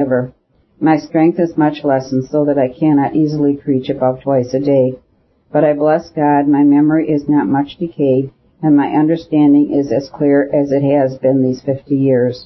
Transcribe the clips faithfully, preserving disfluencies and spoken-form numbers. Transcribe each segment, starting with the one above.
ever. My strength is much lessened so that I cannot easily preach above twice a day. But I bless God, my memory is not much decayed, and my understanding is as clear as it has been these fifty years.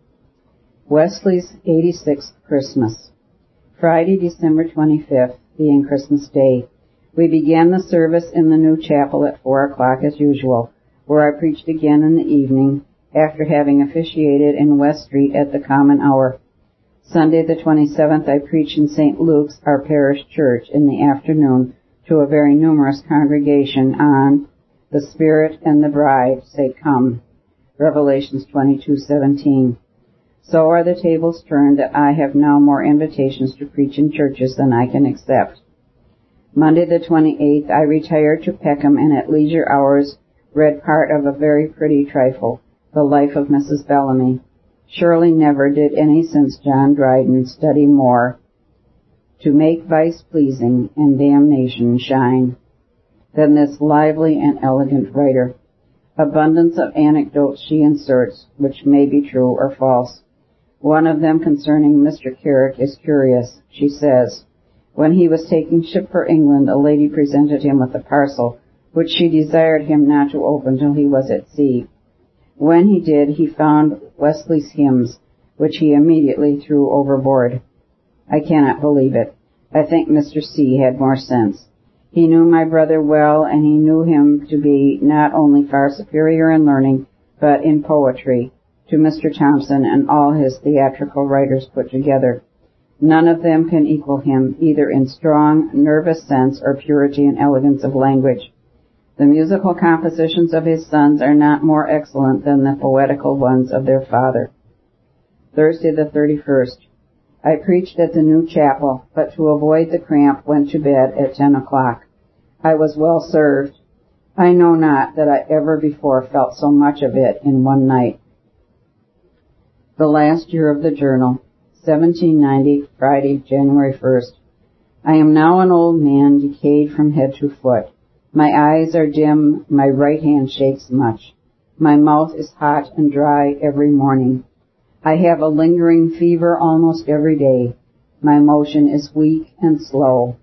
Wesley's eighty-sixth Christmas. Friday, December twenty-fifth, being Christmas Day. We began the service in the new chapel at four o'clock as usual, where I preached again in the evening, after having officiated in West Street at the common hour. Sunday the twenty-seventh, I preached in Saint Luke's, our parish church, in the afternoon to a very numerous congregation on the Spirit and the Bride say, Come, Revelations twenty-two seventeen. So are the tables turned that I have now more invitations to preach in churches than I can accept. Monday the twenty-eighth, I retired to Peckham and at leisure hours read part of a very pretty trifle, The Life of Missus Bellamy. Surely never did any since John Dryden study more to make vice pleasing and damnation shine than this lively and elegant writer. Abundance of anecdotes she inserts, which may be true or false. One of them concerning Mister Carrick is curious. She says, when he was taking ship for England, a lady presented him with a parcel, which she desired him not to open till he was at sea. When he did, he found Wesley's hymns, which he immediately threw overboard. I cannot believe it. I think Mister C. had more sense. He knew my brother well, and he knew him to be not only far superior in learning, but in poetry, to Mister Thompson and all his theatrical writers put together. None of them can equal him, either in strong, nervous sense or purity and elegance of language. The musical compositions of his sons are not more excellent than the poetical ones of their father. Thursday the thirty-first. I preached at the new chapel, but to avoid the cramp went to bed at ten o'clock. I was well served. I know not that I ever before felt so much of it in one night. The last year of the journal, seventeen ninety, Friday, January first. I am now an old man, decayed from head to foot. My eyes are dim, my right hand shakes much. My mouth is hot and dry every morning. I have a lingering fever almost every day. My motion is weak and slow.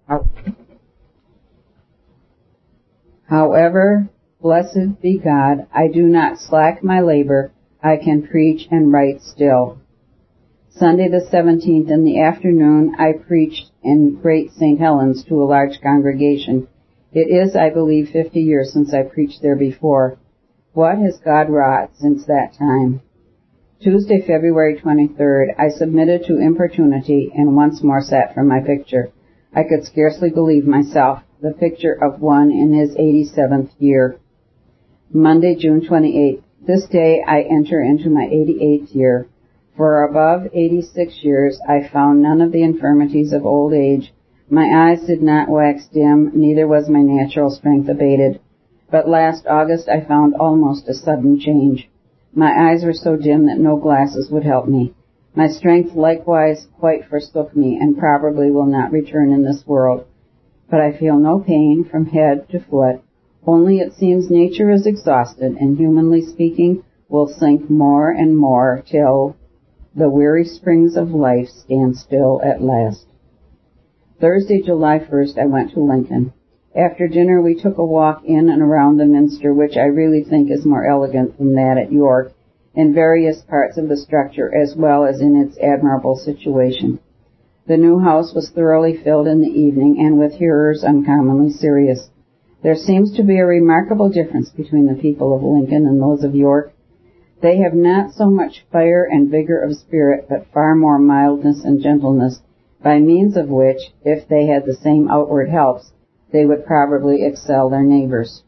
However, blessed be God, I do not slack my labor. I can preach and write still. Sunday the seventeenth in the afternoon, I preached in Great Saint Helens to a large congregation. It is, I believe, fifty years since I preached there before. What has God wrought since that time? Tuesday, February twenty-third, I submitted to importunity and once more sat for my picture. I could scarcely believe myself, the picture of one in his eighty-seventh year. Monday, June twenty-eighth. This day I enter into my eighty-eighth year. For above eighty-six years I found none of the infirmities of old age. My eyes did not wax dim, neither was my natural strength abated. But last August I found almost a sudden change. My eyes were so dim that no glasses would help me. My strength likewise quite forsook me, and probably will not return in this world. But I feel no pain from head to foot, only it seems nature is exhausted, and humanly speaking, will sink more and more till the weary springs of life stand still at last. Thursday, July first, I went to Lincoln. After dinner, we took a walk in and around the minster, which I really think is more elegant than that at York, in various parts of the structure as well as in its admirable situation. The new house was thoroughly filled in the evening, and with hearers uncommonly serious. There seems to be a remarkable difference between the people of Lincoln and those of York. They have not so much fire and vigor of spirit, but far more mildness and gentleness, by means of which, if they had the same outward helps, they would probably excel their neighbors.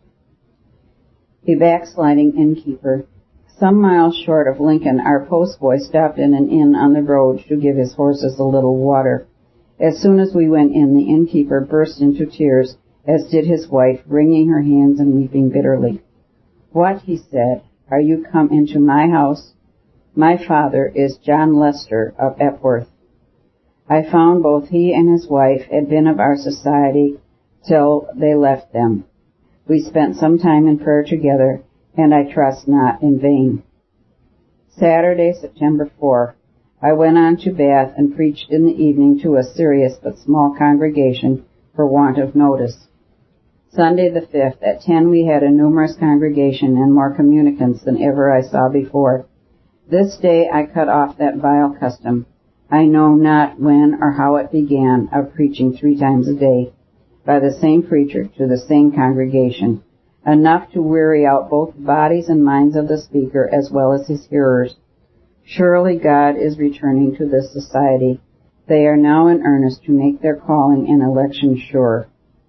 A backsliding innkeeper. Some miles short of Lincoln, our postboy stopped in an inn on the road to give his horses a little water. As soon as we went in, the innkeeper burst into tears, as did his wife, wringing her hands and weeping bitterly. What, he said, are you come into my house? My father is John Lester of Epworth. I found both he and his wife had been of our society till they left them. We spent some time in prayer together, and I trust not in vain. Saturday, September fourth. I went on to Bath and preached in the evening to a serious but small congregation for want of notice. Sunday the fifth, at ten we had a numerous congregation and more communicants than ever I saw before. This day I cut off that vile custom. I know not when or how it began, of preaching three times a day, by the same preacher to the same congregation, enough to weary out both the bodies and minds of the speaker as well as his hearers. Surely God is returning to this society. They are now in earnest to make their calling and election sure.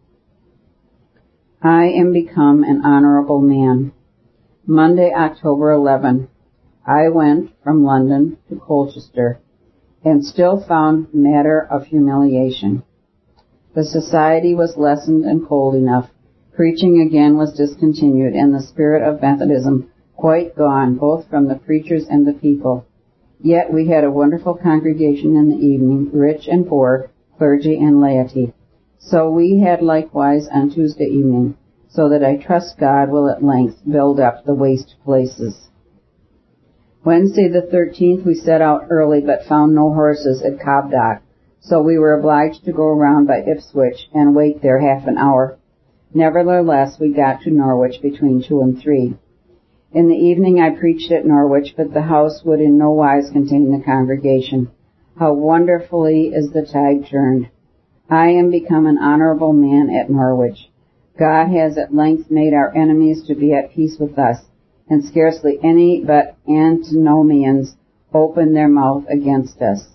I am become an honorable man. Monday, October eleventh. I went from London to Colchester and still found matter of humiliation. The society was lessened and cold enough. Preaching again was discontinued, and the spirit of Methodism quite gone, both from the preachers and the people. Yet we had a wonderful congregation in the evening, rich and poor, clergy and laity. So we had likewise on Tuesday evening, so that I trust God will at length build up the waste places. Wednesday the thirteenth we set out early, but found no horses at Cobdock, so we were obliged to go around by Ipswich and wait there half an hour. Nevertheless, we got to Norwich between two and three. In the evening I preached at Norwich, but the house would in no wise contain the congregation. How wonderfully is the tide turned! I am become an honorable man at Norwich. God has at length made our enemies to be at peace with us, and scarcely any but antinomians open their mouth against us.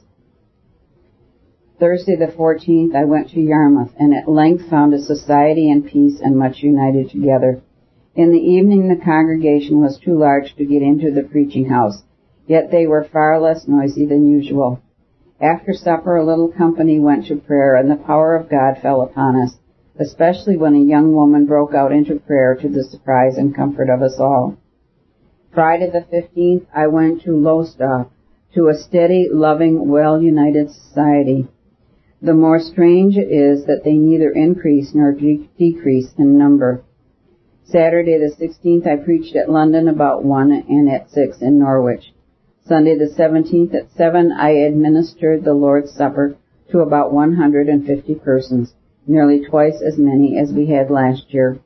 Thursday the fourteenth I went to Yarmouth, and at length found a society in peace and much united together. In the evening the congregation was too large to get into the preaching house, yet they were far less noisy than usual. After supper a little company went to prayer, and the power of God fell upon us, especially when a young woman broke out into prayer, to the surprise and comfort of us all. Friday the fifteenth I went to Lowestoft, to a steady, loving, well-united society. The more strange it is that they neither increase nor de- decrease in number. Saturday the sixteenth I preached at London about one, and at six in Norwich. Sunday the seventeenth at seven I administered the Lord's Supper to about one hundred fifty persons, nearly twice as many as we had last year.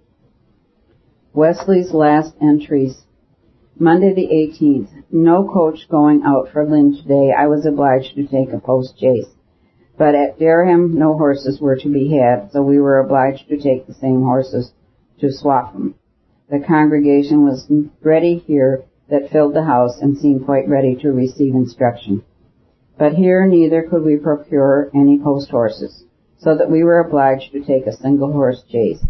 Wesley's last entries. Monday the eighteenth. No coach going out for Lynn today. I was obliged to take a post-chaise. But at Dereham no horses were to be had, so we were obliged to take the same horses to Swaffham. The congregation was ready here that filled the house and seemed quite ready to receive instruction. But here neither could we procure any post horses, so that we were obliged to take a single horse chaise.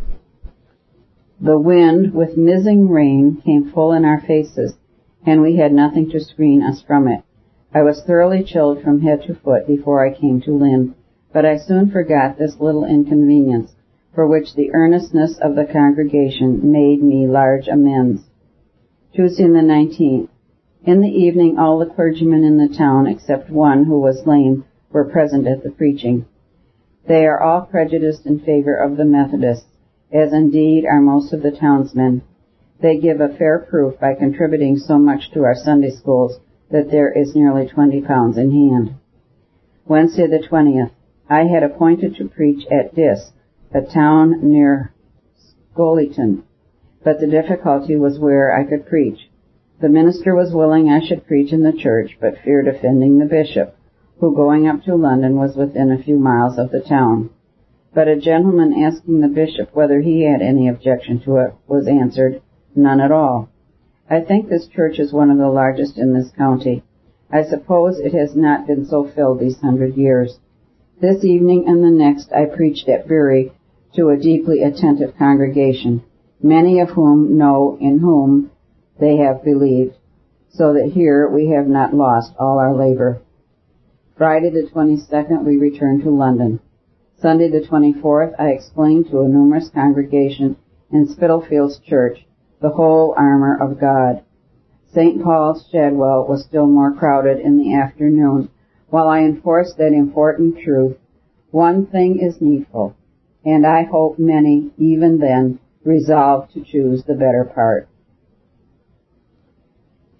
The wind, with mizzing rain, came full in our faces, and we had nothing to screen us from it. I was thoroughly chilled from head to foot before I came to Lynn, but I soon forgot this little inconvenience, for which the earnestness of the congregation made me large amends. Tuesday the nineteenth. In the evening all the clergymen in the town, except one who was lame, were present at the preaching. They are all prejudiced in favor of the Methodists, as indeed are most of the townsmen. They give a fair proof by contributing so much to our Sunday schools that there is nearly twenty pounds in hand. Wednesday the twentieth. I had appointed to preach at Diss, a town near Scolyton, but the difficulty was where I could preach. The minister was willing I should preach in the church, but feared offending the bishop, who going up to London was within a few miles of the town. But a gentleman asking the bishop whether he had any objection to it was answered, none at all. I think this church is one of the largest in this county. I suppose it has not been so filled these hundred years. This evening and the next I preached at Bury to a deeply attentive congregation, many of whom know in whom they have believed, so that here we have not lost all our labor. Friday the twenty-second we returned to London. Sunday the twenty-fourth I explained to a numerous congregation in Spitalfields Church the whole armor of God. Saint Paul's, Shadwell, was still more crowded in the afternoon, while I enforced that important truth, one thing is needful, and I hope many, even then, resolve to choose the better part.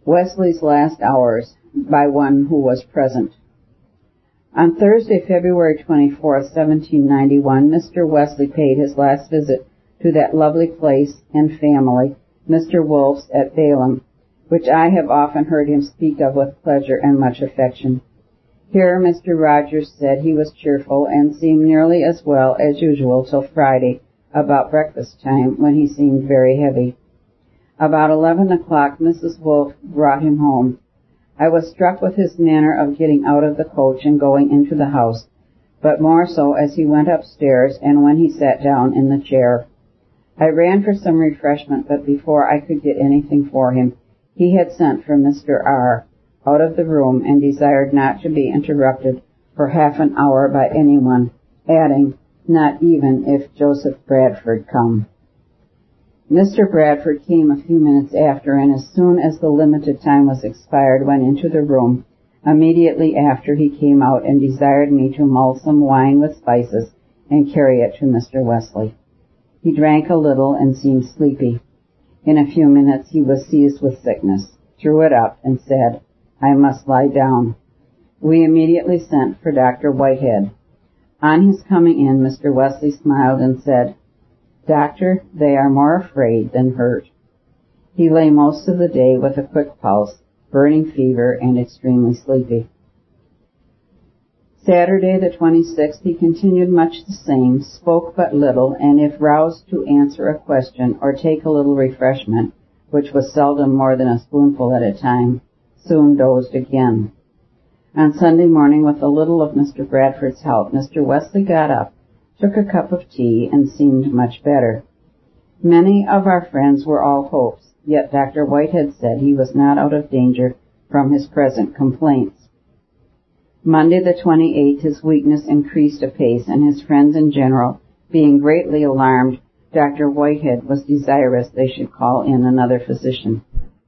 Wesley's Last Hours by one who was present. On Thursday, February twenty-fourth, seventeen ninety-one, Mister Wesley paid his last visit to that lovely place and family, Mister Wolfe's at Balaam, which I have often heard him speak of with pleasure and much affection. Here Mister Rogers said he was cheerful and seemed nearly as well as usual till Friday, about breakfast time, when he seemed very heavy. About eleven o'clock, Missus Wolfe brought him home. I was struck with his manner of getting out of the coach and going into the house, but more so as he went upstairs and when he sat down in the chair. I ran for some refreshment, but before I could get anything for him, he had sent for Mister R. out of the room and desired not to be interrupted for half an hour by anyone, adding, not even if Joseph Bradford come. Mister Bradford came a few minutes after, and as soon as the limited time was expired, went into the room. Immediately after, he came out and desired me to mull some wine with spices and carry it to Mister Wesley. He drank a little and seemed sleepy. In a few minutes he was seized with sickness, threw it up, and said, I must lie down. We immediately sent for Doctor Whitehead. On his coming in, Mister Wesley smiled and said, Doctor, they are more afraid than hurt. He lay most of the day with a quick pulse, burning fever, and extremely sleepy. Saturday the twenty-sixth he continued much the same, spoke but little, and if roused to answer a question or take a little refreshment, which was seldom more than a spoonful at a time, soon dozed again. On Sunday morning, with a little of Mister Bradford's help, Mister Wesley got up, took a cup of tea, and seemed much better. Many of our friends were all hopes, yet Doctor Whitehead said he was not out of danger from his present complaints. Monday the twenty-eighth his weakness increased apace, and his friends in general, being greatly alarmed, Doctor Whitehead was desirous they should call in another physician.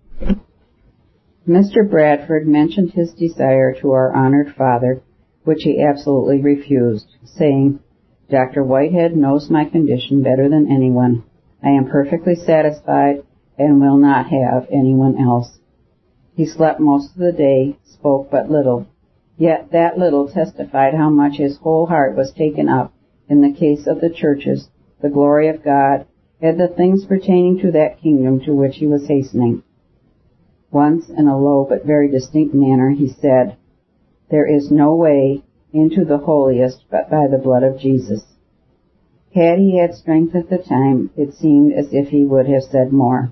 Mister Bradford mentioned his desire to our honored father, which he absolutely refused, saying, Doctor Whitehead knows my condition better than anyone. I am perfectly satisfied and will not have anyone else. He slept most of the day, spoke but little, yet that little testified how much his whole heart was taken up in the case of the churches, the glory of God, and the things pertaining to that kingdom to which he was hastening. Once, in a low but very distinct manner, he said, There is no way into the holiest but by the blood of Jesus. Had he had strength at the time, it seemed as if he would have said more.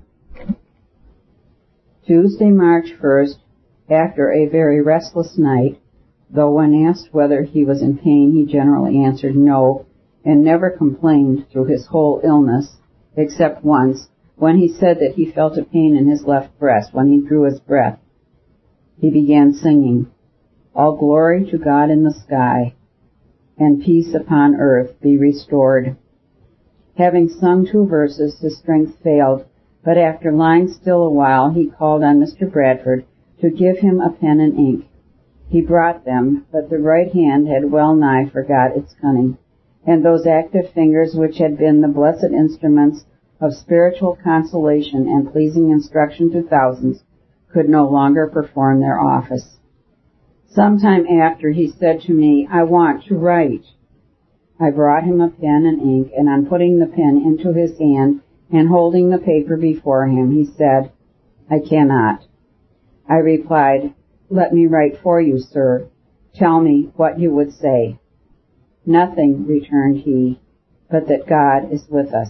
Tuesday, March first, after a very restless night, though when asked whether he was in pain, he generally answered no, and never complained through his whole illness, except once, when he said that he felt a pain in his left breast when he drew his breath. He began singing, All glory to God in the sky, and peace upon earth be restored. Having sung two verses, his strength failed, but after lying still a while, he called on Mister Bradford to give him a pen and ink. He brought them, but the right hand had well nigh forgot its cunning, and those active fingers which had been the blessed instruments of spiritual consolation and pleasing instruction to thousands could no longer perform their office. Some time after, he said to me, I want to write. I brought him a pen and ink, and on putting the pen into his hand and holding the paper before him, he said, I cannot. I replied, Let me write for you, sir. Tell me what you would say. Nothing, returned he, but that God is with us.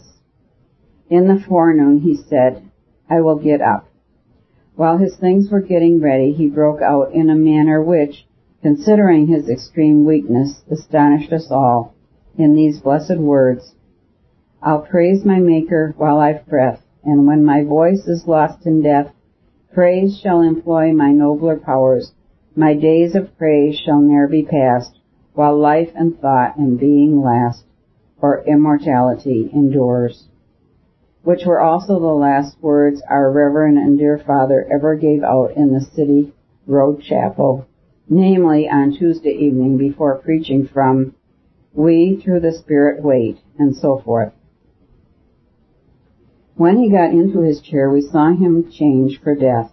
In the forenoon, he said, I will get up. While his things were getting ready, he broke out in a manner which, considering his extreme weakness, astonished us all, in these blessed words, I'll praise my Maker while I've breath, and when my voice is lost in death, praise shall employ my nobler powers. My days of praise shall ne'er be past, while life and thought and being last, or immortality endures. Which were also the last words our Reverend and dear Father ever gave out in the City Road Chapel, namely on Tuesday evening before preaching from We Through the Spirit Wait, and so forth. When he got into his chair, we saw him change for death.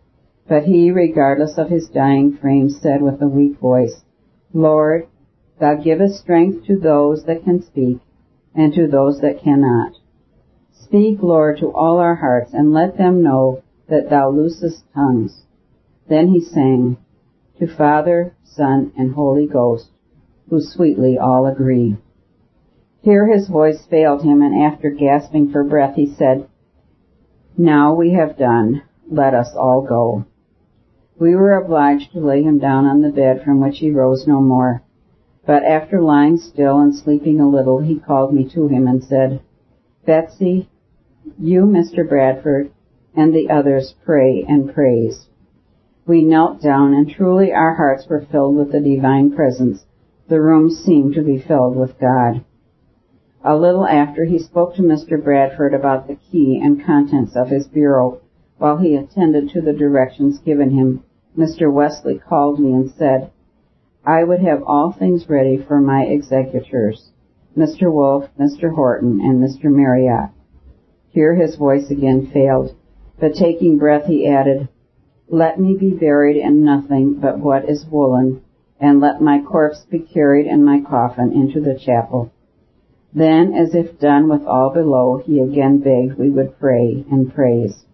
But he, regardless of his dying frame, said with a weak voice, Lord, thou givest strength to those that can speak, and to those that cannot. Speak, Lord, to all our hearts, and let them know that thou loosest tongues. Then he sang, to Father, Son, and Holy Ghost, who sweetly all agree. Here his voice failed him, and after gasping for breath, he said, Now we have done. Let us all go. We were obliged to lay him down on the bed, from which he rose no more. But after lying still and sleeping a little, he called me to him and said, Betsy, you, Mister Bradford, and the others pray and praise. We knelt down, and truly our hearts were filled with the divine presence. The room seemed to be filled with God. A little after, he spoke to Mister Bradford about the key and contents of his bureau. While he attended to the directions given him, Mister Wesley called me and said, I would have all things ready for my executors, Mister Wolfe, Mister Horton, and Mister Marriott. Here his voice again failed, but taking breath he added, Let me be buried in nothing but what is woolen, and let my corpse be carried in my coffin into the chapel. Then, as if done with all below, he again begged we would pray and praise.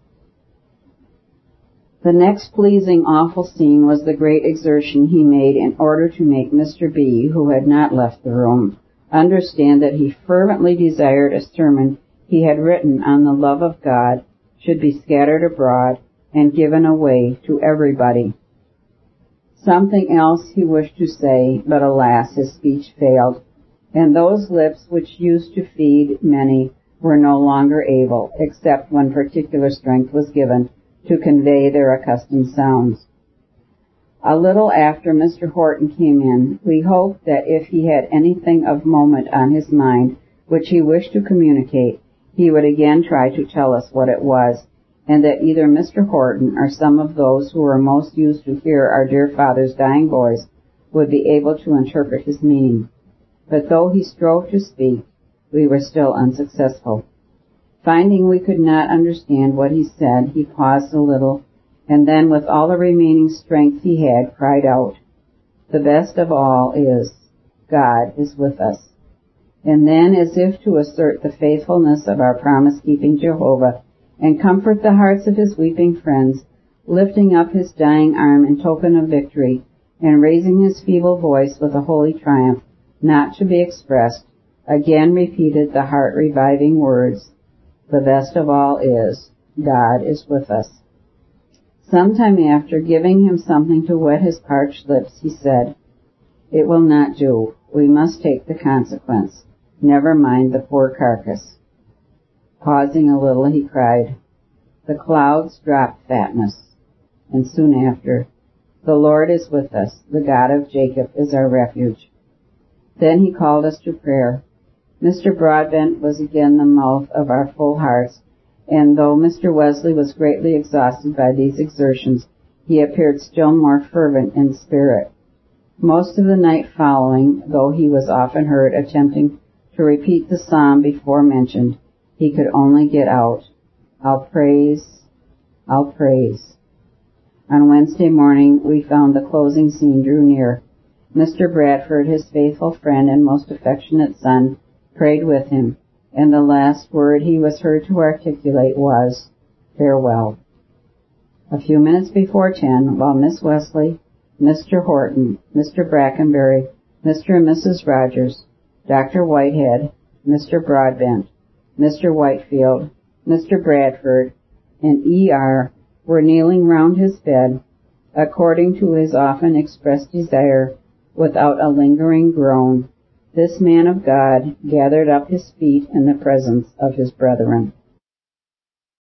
The next pleasing, awful scene was the great exertion he made in order to make Mister B., who had not left the room, understand that he fervently desired a sermon he had written on the love of God should be scattered abroad and given away to everybody. Something else he wished to say, but alas, his speech failed, and those lips which used to feed many were no longer able, except when particular strength was given, to convey their accustomed sounds. A little after Mister Horton came in, we hoped that if he had anything of moment on his mind which he wished to communicate, he would again try to tell us what it was, and that either Mister Horton or some of those who were most used to hear our dear father's dying voice would be able to interpret his meaning. But though he strove to speak, we were still unsuccessful. Finding we could not understand what he said, he paused a little, and then with all the remaining strength he had, cried out, The best of all is, God is with us. And then, as if to assert the faithfulness of our promise-keeping Jehovah, and comfort the hearts of his weeping friends, lifting up his dying arm in token of victory, and raising his feeble voice with a holy triumph, not to be expressed, again repeated the heart-reviving words, The best of all is, God is with us. Sometime after, giving him something to wet his parched lips, he said, It will not do. We must take the consequence. Never mind the poor carcass. Pausing a little, he cried, The clouds drop fatness. And soon after, The Lord is with us. The God of Jacob is our refuge. Then he called us to prayer. Mister Broadbent was again the mouth of our full hearts, and though Mister Wesley was greatly exhausted by these exertions, he appeared still more fervent in spirit. Most of the night following, though he was often heard attempting to repeat the psalm before mentioned, he could only get out, I'll praise, I'll praise. On Wednesday morning, we found the closing scene drew near. Mister Bradford, his faithful friend and most affectionate son, prayed with him, and the last word he was heard to articulate was, farewell. A few minutes before ten, while Miss Wesley, Mister Horton, Mister Brackenbury, Mister and Missus Rogers, Doctor Whitehead, Mister Broadbent, Mister Whitefield, Mister Bradford, and E R were kneeling round his bed, according to his often expressed desire, without a lingering groan, this man of God gathered up his feet in the presence of his brethren.